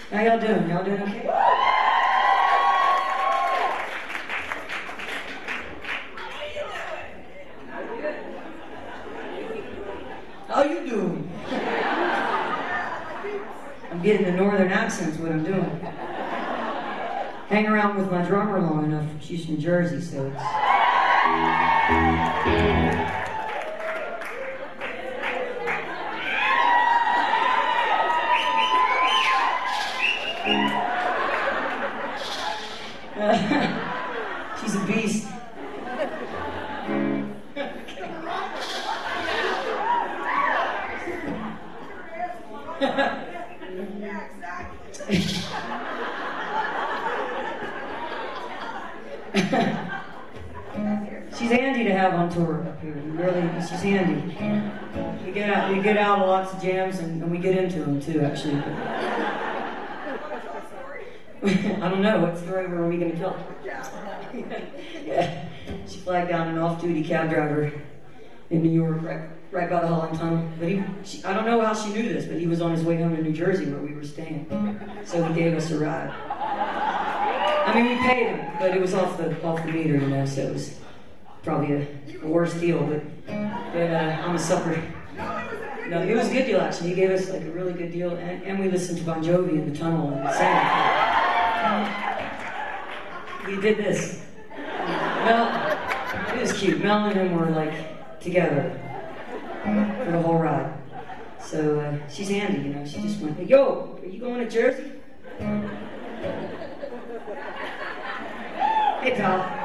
How y'all doing? Y'all doing okay? How you doing? I'm getting the northern accent's what I'm doing. Hang around with my drummer long enough. She's from Jersey, so it's... she's a beast. She's handy to have on tour up here. Really, she's handy. We get out of lots of jams and we get into them too, actually. I don't know. What story were we going to tell? Yeah. She flagged down an off-duty cab driver in New York, right by the Holland Tunnel. But I don't know how she knew this, but he was on his way home to New Jersey where we were staying. So he gave us a ride. I mean, we paid him, but it was off the meter, you know, so it was probably a worse deal. But I'm a sucker. No, it was a good deal, actually. He gave us like a really good deal, and we listened to Bon Jovi in the tunnel and sang. We did this. Mel, it was cute. Mel and him were like together for the whole ride. So she's handy, you know. She just went, "Yo, are you going to Jersey?" "Hey, pal."